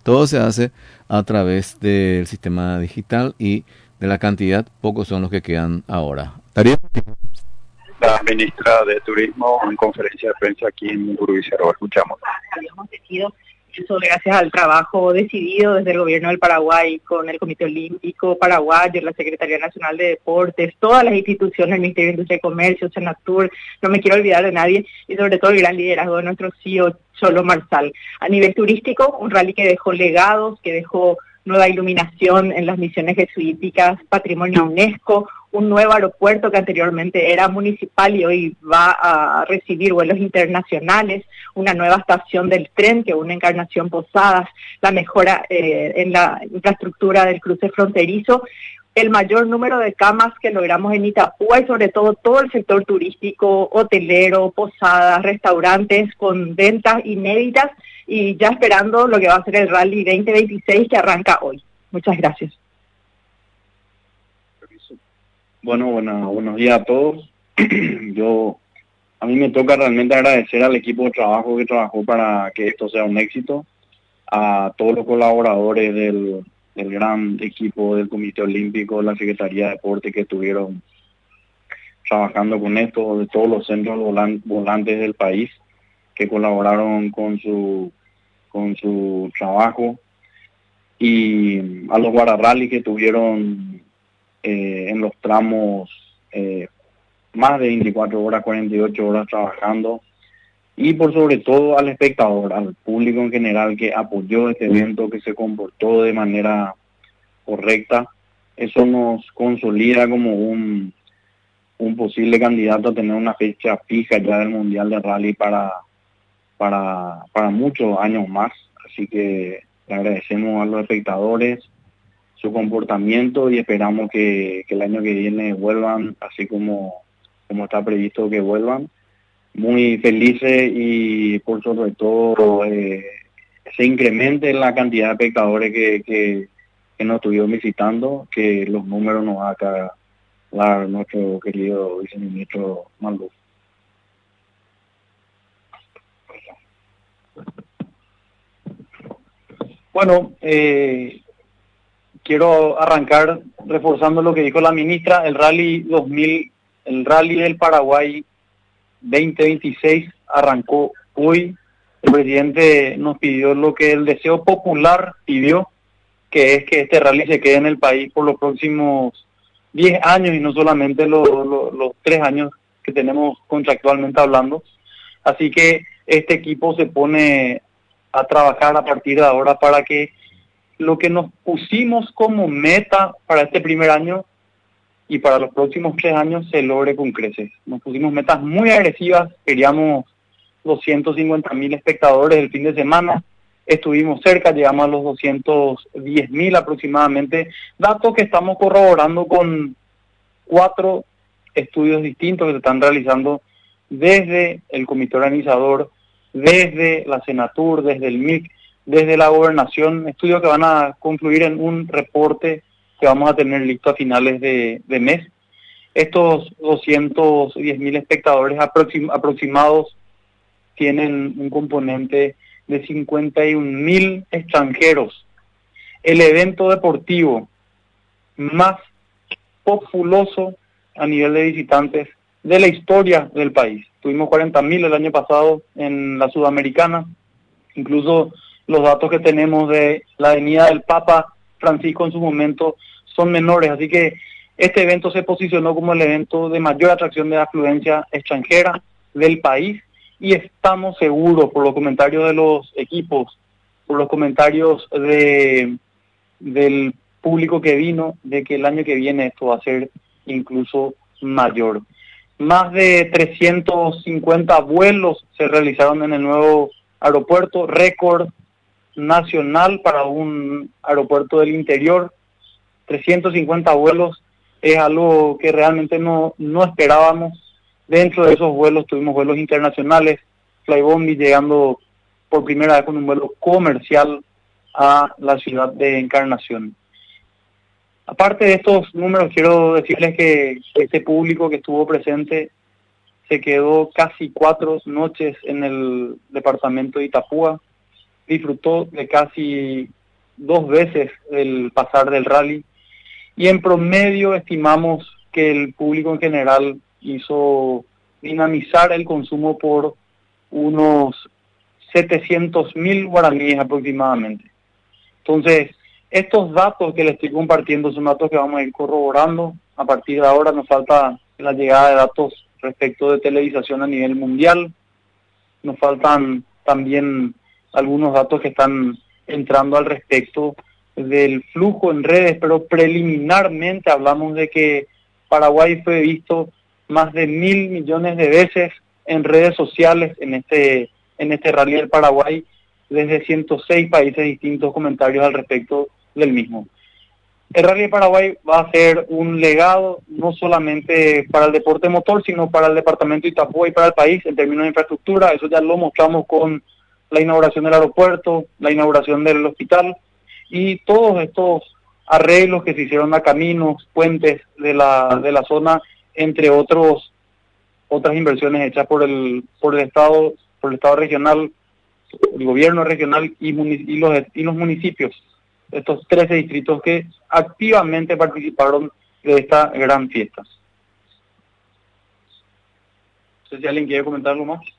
todo se hace a través del sistema digital y de la cantidad, pocos son los que quedan ahora. Darío. La ministra de Turismo en conferencia de prensa aquí en Uruguay. Escuchamos. Habíamos decidido eso gracias al trabajo decidido desde el gobierno del Paraguay con el Comité Olímpico Paraguayo, la Secretaría Nacional de Deportes, todas las instituciones, el Ministerio de Industria y Comercio, Senatur, no me quiero olvidar de nadie, y sobre todo el gran liderazgo de nuestro CEO, Cholo Marsal. A nivel turístico, un rally que dejó legados, que dejó nueva iluminación en las misiones jesuíticas, patrimonio UNESCO, un nuevo aeropuerto que anteriormente era municipal y hoy va a recibir vuelos internacionales, una nueva estación del tren que une Encarnación Posadas, la mejora en la infraestructura del cruce fronterizo, el mayor número de camas que logramos en Itapúa y sobre todo el sector turístico, hotelero, posadas, restaurantes con ventas inéditas y ya esperando lo que va a ser el Rally 2026 que arranca hoy. Muchas gracias. Bueno, buenos días a todos. A mí me toca realmente agradecer al equipo de trabajo que trabajó para que esto sea un éxito, a todos los colaboradores del gran equipo del Comité Olímpico, la Secretaría de Deporte que estuvieron trabajando con esto, de todos los centros volantes del país que colaboraron con su trabajo, y a los guardarrally que estuvieron en los tramos más de 24 horas, 48 horas trabajando, y por sobre todo al espectador, al público en general que apoyó este evento, que se comportó de manera correcta. Eso nos consolida como un posible candidato a tener una fecha fija ya del Mundial de Rally para muchos años más. Así que le agradecemos a los espectadores su comportamiento y esperamos que el año que viene vuelvan así como está previsto que vuelvan, muy felices, y por sobre todo se incremente la cantidad de espectadores que nos estuvieron visitando, que los números nos va a dar nuestro querido viceministro Maluf. Bueno, quiero arrancar reforzando lo que dijo la ministra. El Rally del Paraguay 2026 arrancó hoy. El presidente nos pidió lo que el deseo popular pidió, que es que este rally se quede en el país por los próximos 10 años y no solamente los 3 años que tenemos contractualmente hablando. Así que este equipo se pone a trabajar a partir de ahora para que lo que nos pusimos como meta para este primer año y para los próximos 3 años se logre con creces. Nos pusimos metas muy agresivas, queríamos 250.000 espectadores el fin de semana, estuvimos cerca, llegamos a los 210.000 aproximadamente, datos que estamos corroborando con 4 estudios distintos que se están realizando desde el comité organizador, desde la Senatur, desde el MIC, desde la gobernación, estudios que van a confluir en un reporte que vamos a tener listo a finales de mes. Estos 210.000 espectadores aproximados tienen un componente de 51.000 extranjeros. El evento deportivo más populoso a nivel de visitantes de la historia del país. Tuvimos 40.000 el año pasado en la Sudamericana. Incluso los datos que tenemos de la venida del Papa Francisco en su momento son menores. Así que este evento se posicionó como el evento de mayor atracción de afluencia extranjera del país, y estamos seguros, por los comentarios de los equipos, por los comentarios del público que vino, de que el año que viene esto va a ser incluso mayor. Más de 350 vuelos se realizaron en el nuevo aeropuerto, récord nacional para un aeropuerto del interior. 350 vuelos es algo que realmente no esperábamos. Dentro de esos vuelos tuvimos vuelos internacionales, Flybombi llegando por primera vez con un vuelo comercial a la ciudad de Encarnación. Aparte de estos números, quiero decirles que este público que estuvo presente se quedó casi 4 noches en el departamento de Itapúa, disfrutó de casi 2 veces el pasar del rally, y en promedio estimamos que el público en general hizo dinamizar el consumo por unos 700.000 guaraníes aproximadamente. Entonces, estos datos que les estoy compartiendo son datos que vamos a ir corroborando. A partir de ahora nos falta la llegada de datos respecto de televisación a nivel mundial. Nos faltan también algunos datos que están entrando al respecto del flujo en redes, pero preliminarmente hablamos de que Paraguay fue visto más de 1.000 millones de veces en redes sociales en este Rally del Paraguay, desde 106 países distintos comentarios al respecto del mismo. El Rally de Paraguay va a ser un legado no solamente para el deporte motor, sino para el departamento de Itapúa y para el país en términos de infraestructura. Eso ya lo mostramos con la inauguración del aeropuerto, la inauguración del hospital y todos estos arreglos que se hicieron a caminos, puentes de la zona, entre otras inversiones hechas por el Estado regional, el gobierno regional y los municipios, estos 13 distritos que activamente participaron de esta gran fiesta. No sé si alguien quiere comentar algo más.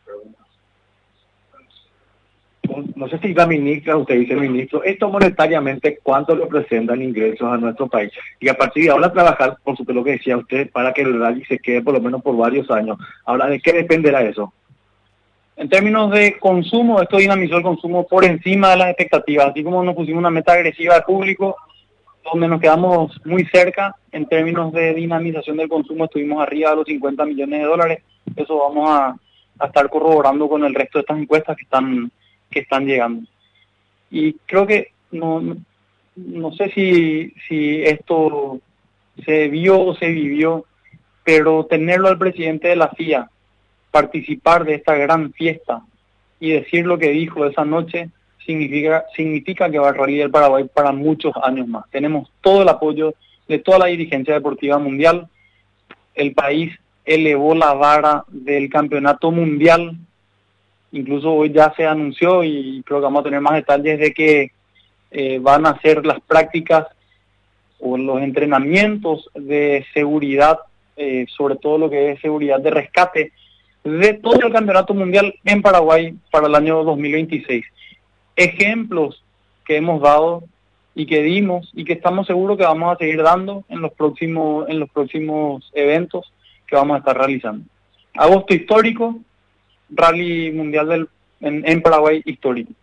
No sé si la ministra, usted dice ministro, esto monetariamente, ¿cuánto representan ingresos a nuestro país? Y a partir de ahora trabajar, por supuesto lo que decía usted, para que el rally se quede por lo menos por varios años. Ahora, ¿de qué dependerá eso? En términos de consumo, esto dinamizó el consumo por encima de las expectativas, así como nos pusimos una meta agresiva al público, donde nos quedamos muy cerca. En términos de dinamización del consumo, estuvimos arriba de los 50 millones de dólares. Eso vamos a estar corroborando con el resto de estas encuestas que están llegando. Y creo que no sé si esto se vio o se vivió, pero tenerlo al presidente de la FIA, participar de esta gran fiesta y decir lo que dijo esa noche, significa que va a Rally del Paraguay para muchos años más. Tenemos todo el apoyo de toda la dirigencia deportiva mundial. El país elevó la vara del campeonato mundial. Incluso hoy ya se anunció, y creo que vamos a tener más detalles, de que van a hacer las prácticas o los entrenamientos de seguridad, sobre todo lo que es seguridad de rescate, de todo el campeonato mundial en Paraguay para el año 2026. Ejemplos que hemos dado y que dimos y que estamos seguros que vamos a seguir dando en los próximos eventos que vamos a estar realizando. Agosto histórico, Rally Mundial en Paraguay histórico.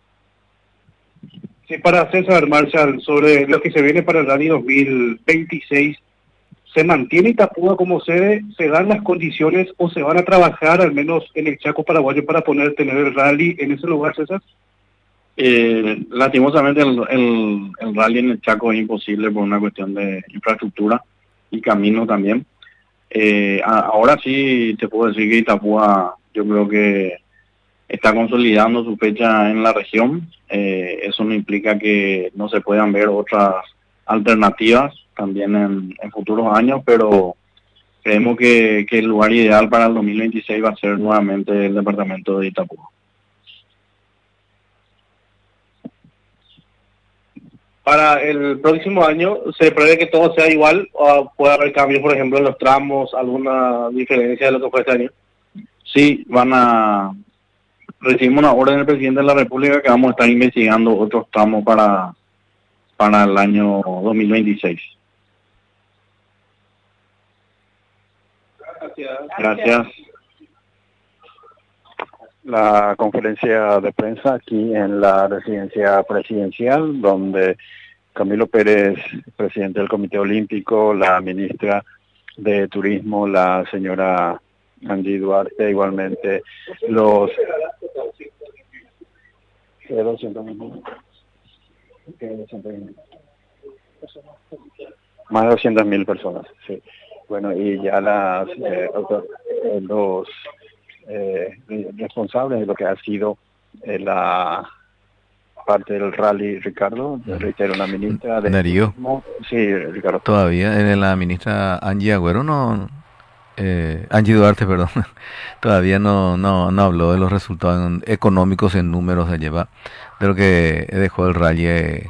Sí, para César Marshall, sobre lo que se viene para el Rally 2026, ¿se mantiene Itapúa como sede? ¿Se dan las condiciones o se van a trabajar al menos en el Chaco paraguayo para tener el rally en ese lugar, César? Lastimosamente el rally en el Chaco es imposible por una cuestión de infraestructura y camino también. Ahora sí te puedo decir que Itapúa, yo creo que está consolidando su fecha en la región. Eso no implica que no se puedan ver otras alternativas también en futuros años, pero creemos que el lugar ideal para el 2026 va a ser nuevamente el departamento de Itapúa. Para el próximo año, ¿se prevé que todo sea igual o puede haber cambios, por ejemplo, en los tramos, alguna diferencia de lo que fue este año? Sí, recibimos una orden del presidente de la República que vamos a estar investigando otros tramos para el año 2026. Gracias. La conferencia de prensa aquí en la residencia presidencial, donde Camilo Pérez, presidente del Comité Olímpico, la ministra de Turismo, la señora Angie Duarte, igualmente los 200.000. Más de 200.000 personas, sí. Bueno, y ya los responsables de lo que ha sido la parte del rally, Ricardo, reitero, la ministra de Darío. Turismo. Sí, Ricardo. Todavía la ministra Angie Agüero no Angie Duarte, perdón, todavía no habló de los resultados económicos en números de lleva, de lo que dejó el rally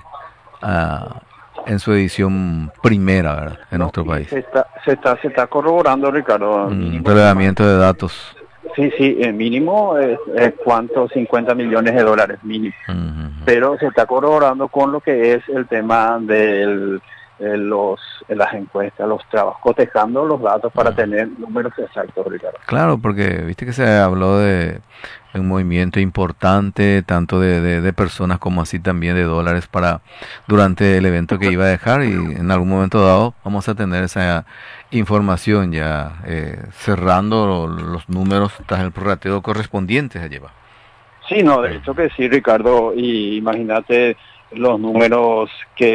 en su edición primera, ¿verdad? En nuestro país. Se está corroborando, Ricardo. Relevamiento de datos. Sí, mínimo es cuánto, 50 millones de dólares mínimo. Pero se está corroborando con lo que es el tema de las encuestas, los trabajos, cotejando los datos para tener números exactos, Ricardo. Claro, porque viste que se habló de un movimiento importante, tanto de personas como así también de dólares durante el evento que iba a dejar, y en algún momento dado vamos a tener esa información ya cerrando los números tras el prorrateo correspondiente a llevar. Sí, no, de hecho que sí, Ricardo, y imagínate los números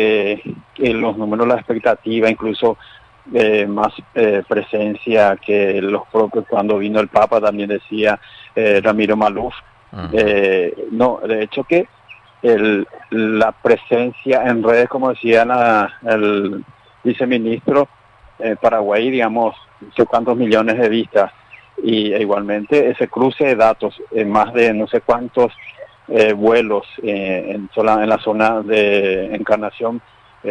la expectativa, incluso más presencia que los propios, cuando vino el Papa también decía Ramiro Maluf. No, de hecho que la presencia en redes, como decía el viceministro, Paraguay, digamos, no sé cuántos millones de vistas, y igualmente ese cruce de datos, más de no sé cuántos vuelos en la zona de Encarnación,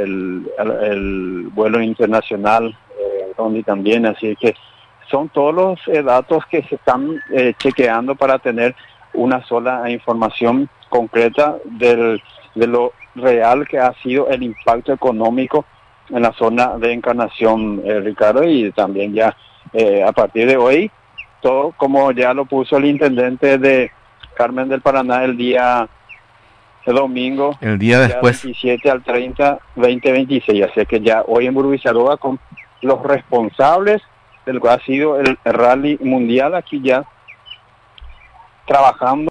el vuelo internacional, donde también, así que son todos los datos que se están chequeando para tener una sola información concreta de lo real que ha sido el impacto económico en la zona de Encarnación, Ricardo, y también ya a partir de hoy, todo como ya lo puso el intendente de Carmen del Paraná el domingo, el día después, 27 al 30, 2026, así que ya hoy en Burbisaroga con los responsables del que ha sido el rally mundial aquí ya trabajando